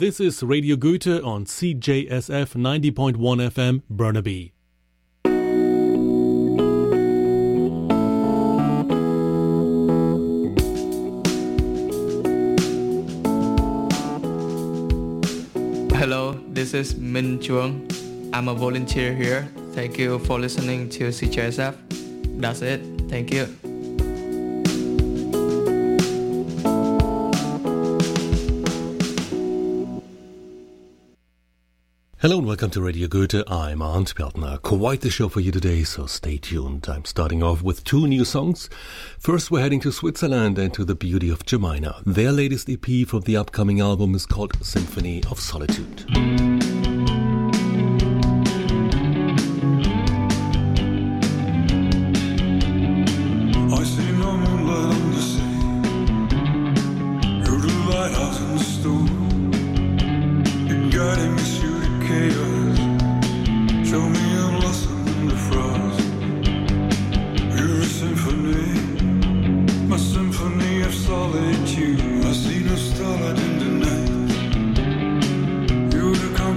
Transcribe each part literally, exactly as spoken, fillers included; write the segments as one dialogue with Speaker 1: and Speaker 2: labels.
Speaker 1: This is Radio Goethe on C J S F ninety point one F M, Burnaby.
Speaker 2: Hello, this is Min Chuang. I'm a volunteer here. Thank you for listening to C J S F. That's it. Thank you.
Speaker 1: Hello and welcome to Radio Goethe. I'm Arndt Peltner. Quite the show for you today, so stay tuned. I'm starting off with two new songs. First, we're heading to Switzerland and to the beauty of Jemina. Their latest E P from the upcoming album is called Symphony of Solitude.
Speaker 3: Solitude, I see no starlight in the night. You're the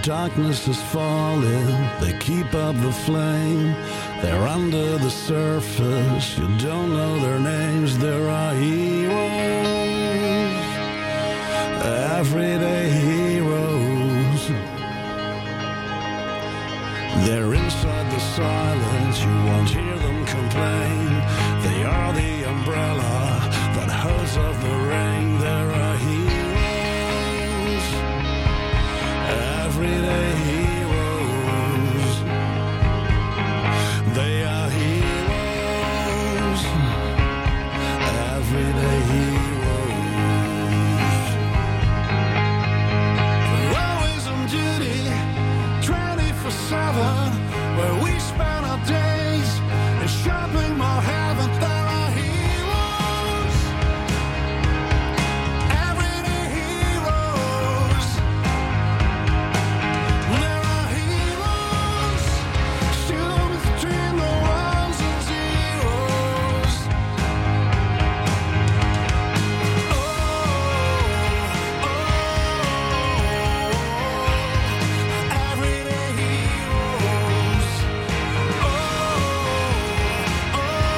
Speaker 3: darkness is falling, they keep up the flame. They're under the surface, you don't know their names. There are heroes, everyday heroes. They're inside the silence, you won't hear them complain. They are the umbrella that holds off the rain. There are heroes, everyday heroes. They are heroes, everyday heroes. We're always on duty, twenty-four seven, where we spend our days in shopping mall heaven. There are heroes, everyday heroes. There are heroes, still between the ones and zeros. Oh, oh, everyday heroes. Oh, oh,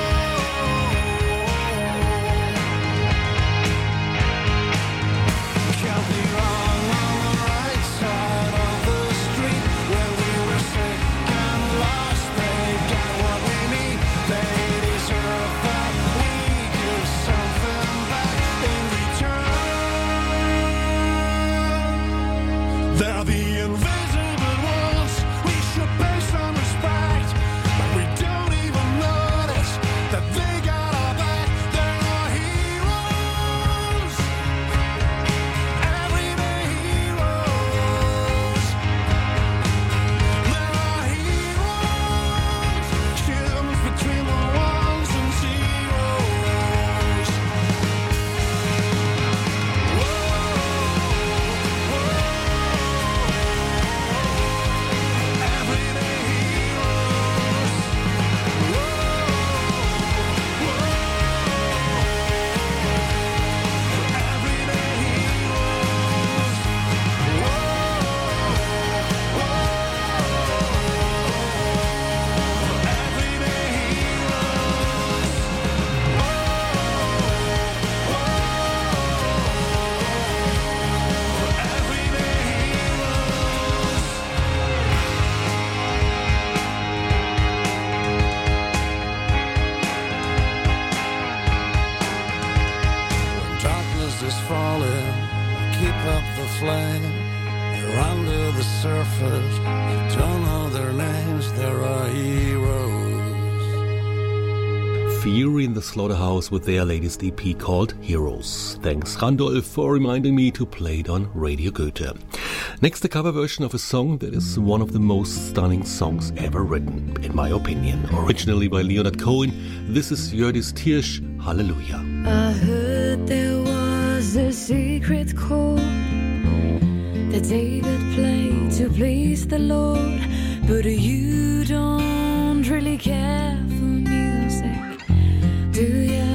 Speaker 3: can't be wrong on the right side of the street where we were sick and lost. They got what we need. They deserve that we give something back in return. They're the invisible ones. We should pay some respect, but we don't even notice that they got our back. There are heroes, everyday heroes. There are heroes, shields between the ones and zeros. Whoa, whoa, everyday heroes. Whoa, whoa, everyday heroes. Whoa, whoa, everyday When darkness is falling, keep up the flame. They're under the surface, you don't know their names. There are heroes.
Speaker 1: Fury in the Slaughterhouse with their latest E P called Heroes. Thanks Randolph for reminding me to play it on Radio Goethe. Next, a cover version of a song that is one of the most stunning songs ever written, in my opinion. Originally by Leonard Cohen, this is Hjördis Thiersch, Hallelujah.
Speaker 4: I heard there was a secret chord that David played to please the Lord, but you don't really care for music, do ya?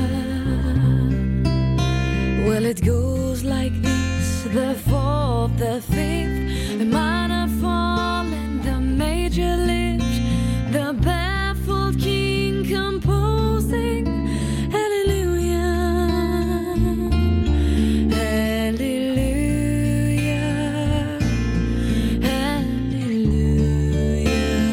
Speaker 4: Well, it goes like this: the fourth, the fifth, the minor fall and the major lift, the baffled king composing hallelujah, hallelujah, hallelujah,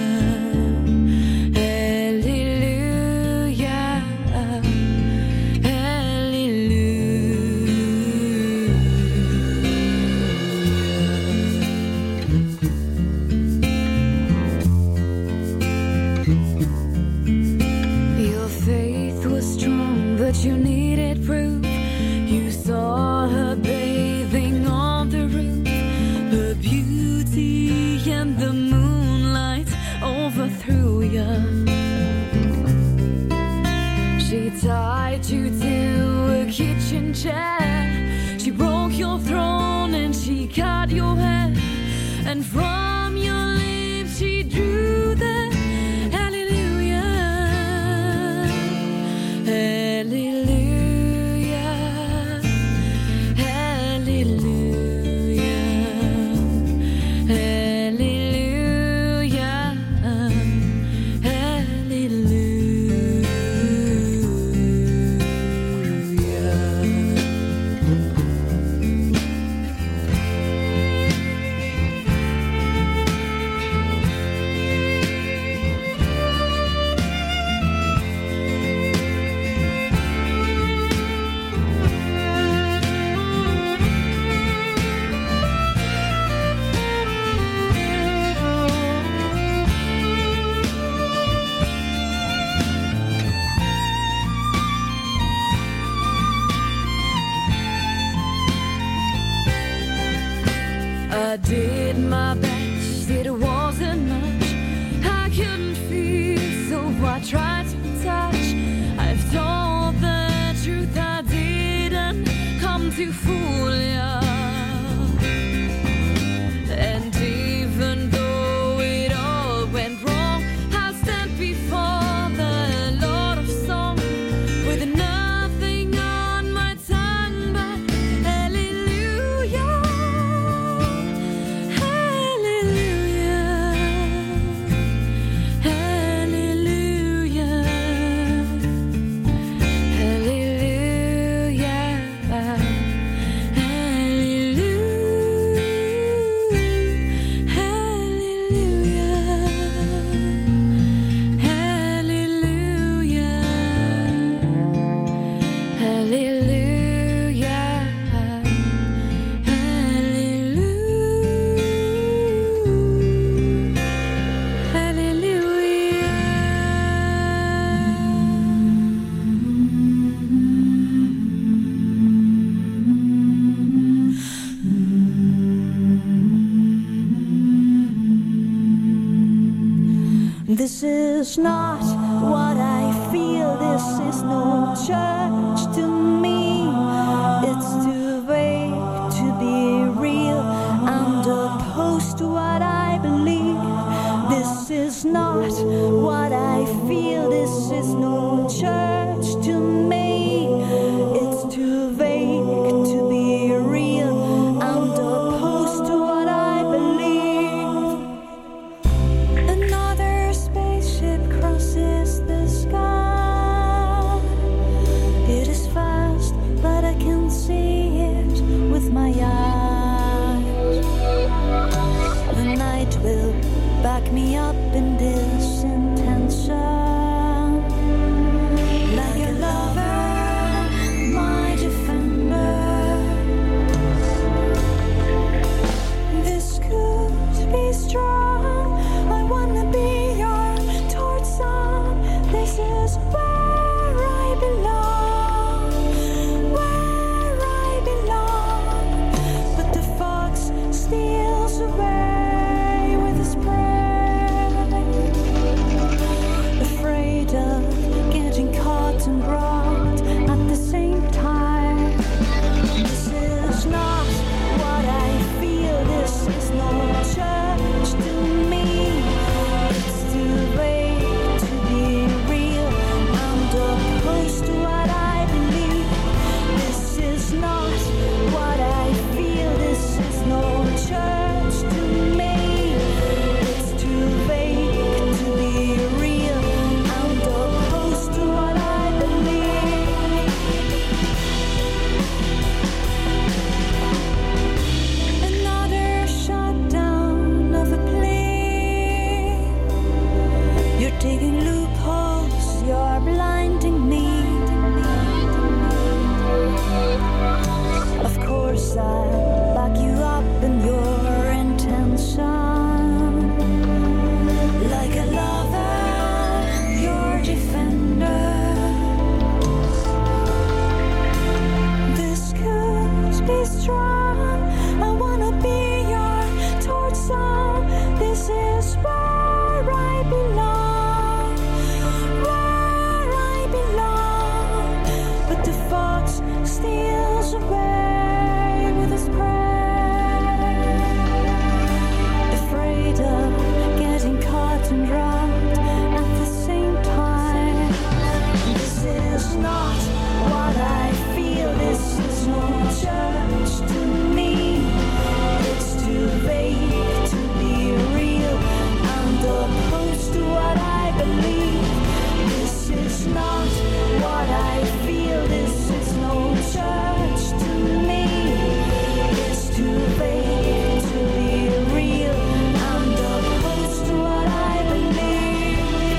Speaker 4: Your faith was strong, but you needed proof. You saw her bathing on the roof, her beauty and the moonlight overthrew you. She tied you to a kitchen chair, she broke your throne and she cut your hair, and from your lips she drew the hallelujah, hallelujah. to fool ya. And even though it all went wrong, I'll stand before the Lord of Song with nothing on my tongue but hallelujah, hallelujah, hallelujah,
Speaker 5: This is not what I feel. This is no church to me. It's too vague to be real and opposed to what I believe. This is not what I feel. This is no church to me. It's too vague to be real and opposed to what I believe. Another spaceship crosses the sky. It is fast, but I can see it with my eyes. The night will back me up in this intention. Like a lover, my defender. This could be strong. I wanna be your torch sun. This is where I belong, where I belong. But the fox steals away with his prey, afraid of getting caught and brought at the same time. This is not what I feel. This is no church to me. It's too vague to be real and opposed to what I believe. This is not what I feel. This is no church to me. It's too vague to be real and opposed to what I believe. Another shutdown of a plane. You're digging loopholes, you're blinding me. Of course I'll back you up in your intention. Like a lover, your defender. This could be strong. I wanna be your torch sun. This is where I belong, where I belong. But the fox steals away with his prey, afraid of getting caught and dropped at the same time. This is not what I feel. This is no church to me. It's too vague to be real and opposed to what I believe. This is not what I feel. This is no church to me. It's too vague to be real and opposed to what I believe.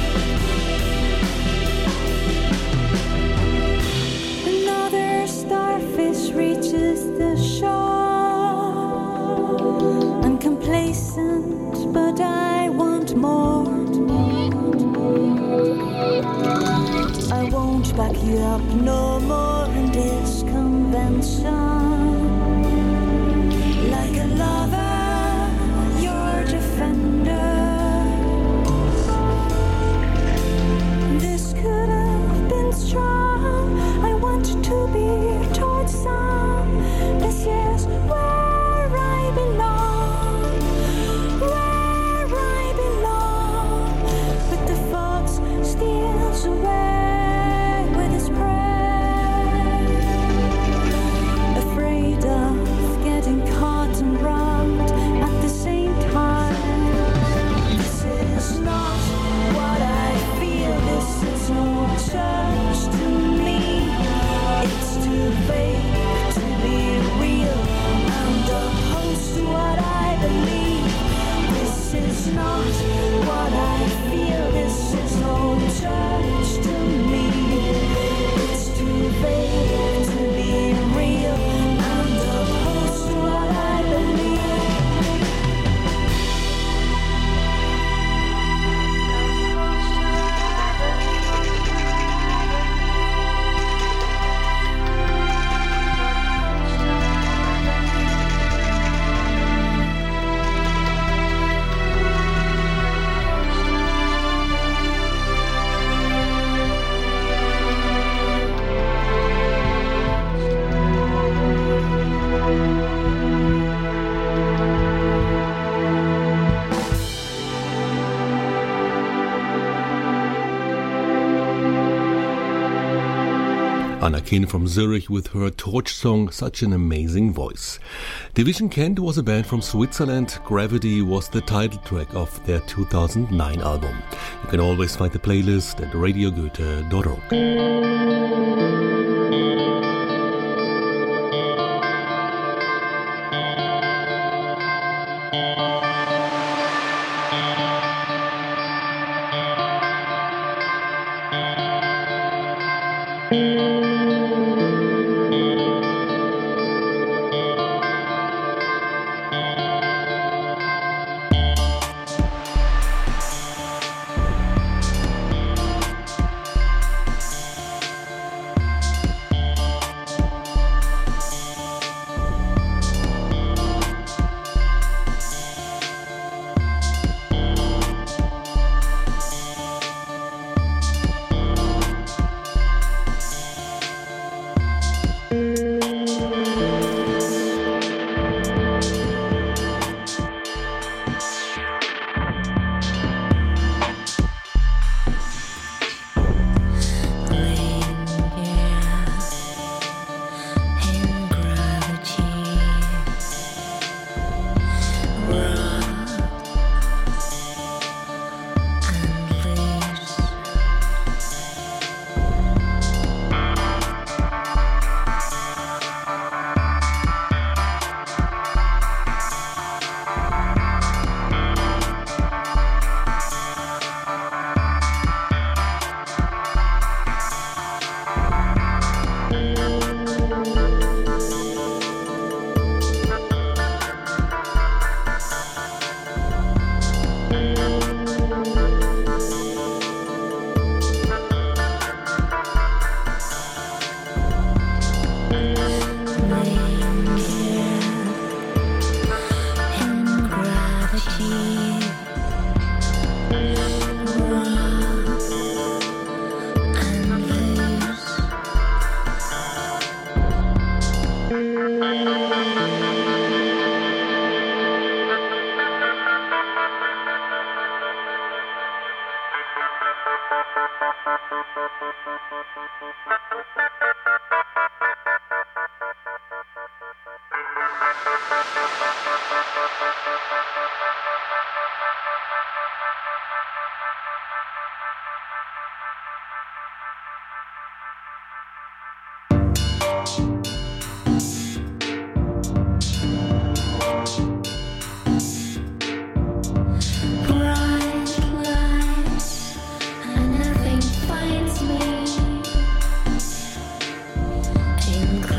Speaker 5: Another starfish reaches the shore. I'm complacent, but I want more. I won't back you up no more in this convention. Like a lover, your defender. This could have been strong. I want to be towards sun.
Speaker 1: Anna Kinn from Zurich with her Torch song, such an amazing voice. Division Kent was a band from Switzerland. Gravity was the title track of their two thousand nine album. You can always find the playlist at radio goethe dot org.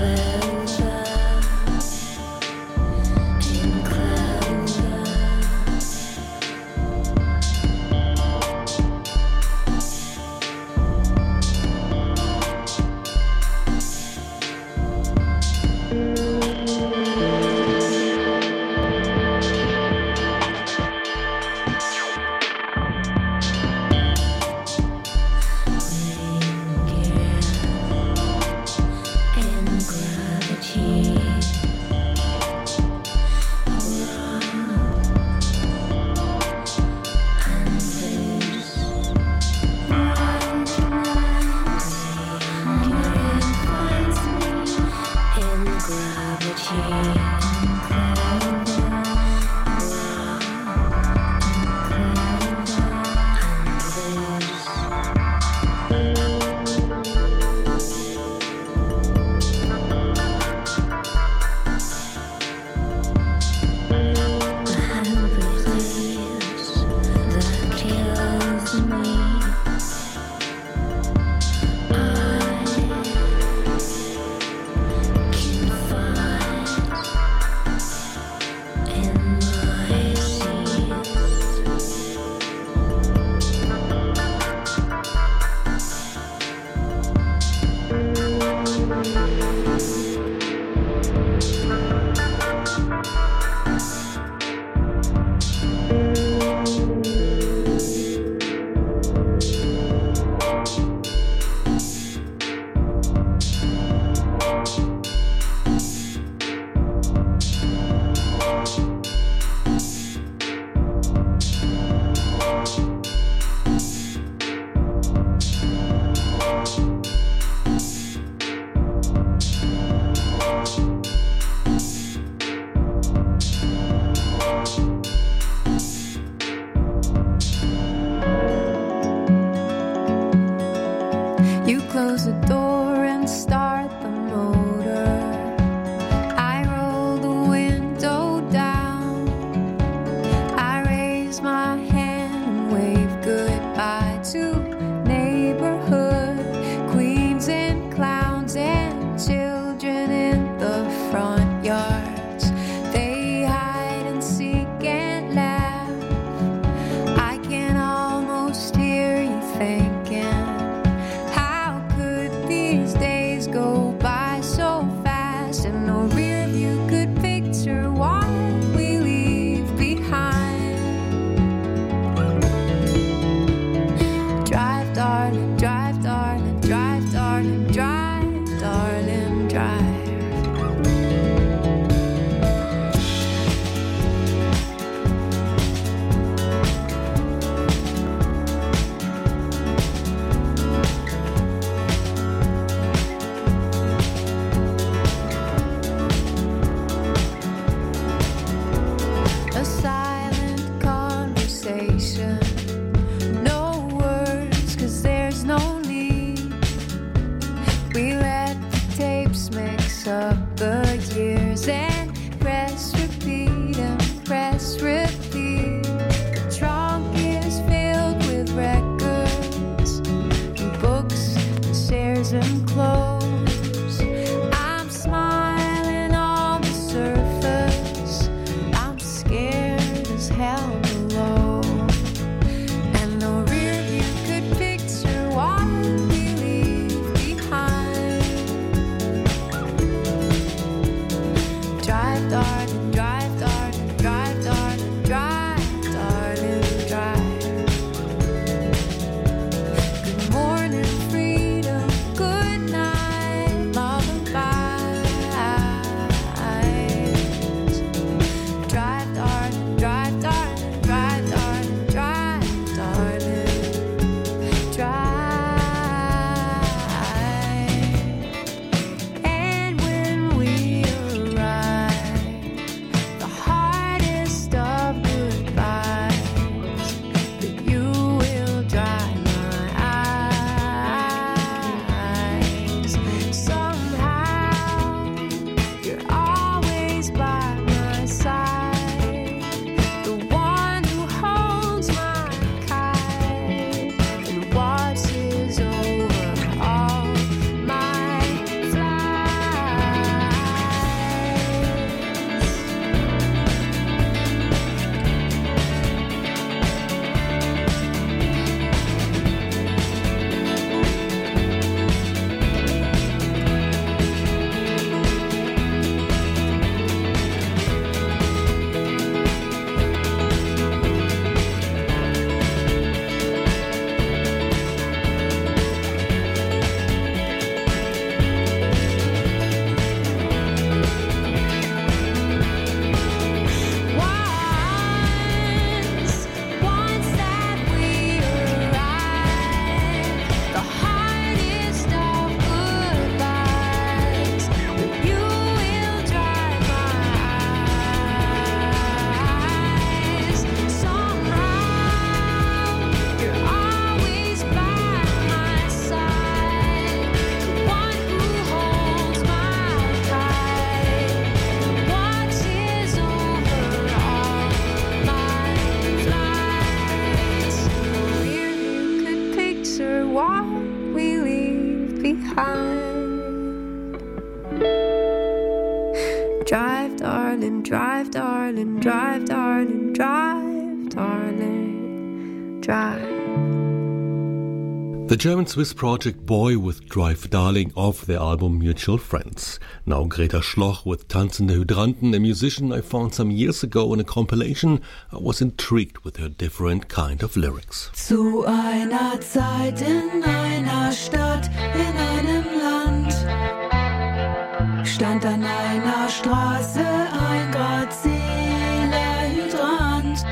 Speaker 4: Clover, in clover. darling, drive, darling, drive, darling, drive, darling, drive.
Speaker 1: The German-Swiss project Boy with Drive Darling off their album Mutual Friends. Now Greta Schloch with Tanzende Hydranten, a musician I found some years ago in a compilation. I was intrigued with her different kind of lyrics.
Speaker 6: Zu einer Zeit in einer Stadt, in einem Land, stand an einer Straße ein graziler Hydrant,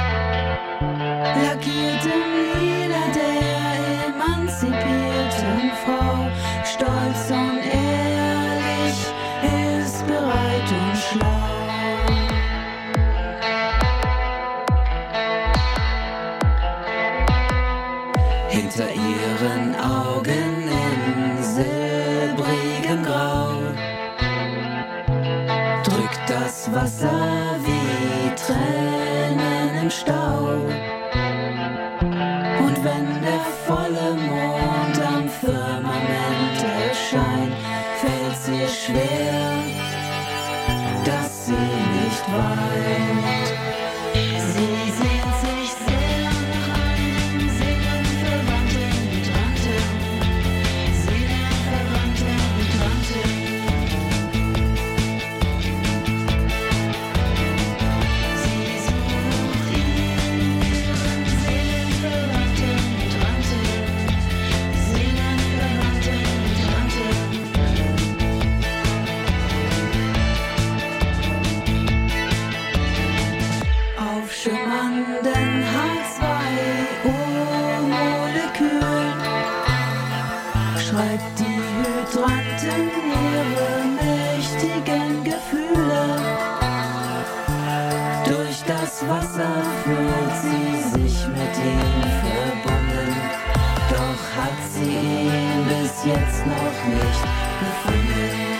Speaker 6: lackierte Lieder der emanzipierten Frau, stolz und ehrlich, ist bereit und schlau. Hinter ihren Augen in silbrigem Grau drückt das Wasser wie Tränen im Stau. Und wenn der volle Mond am Firmament erscheint, fällt's ihr schwer, dass sie nicht weint. Sie sehnt sich sehr nach einem seelenverwandten Hydranten, seelenverwandten Hydranten. Sie sucht ihren seelenverwandten Hydranten, seelenverwandten Hydranten. Auf schimmernden H zwei O-Molekülen schreibt die Hydrantin ihre mächtigen Gefühle. Durch das Wasser fühlt sie sich mit ihm verbunden, doch hat sie ihn bis jetzt noch nicht gefunden.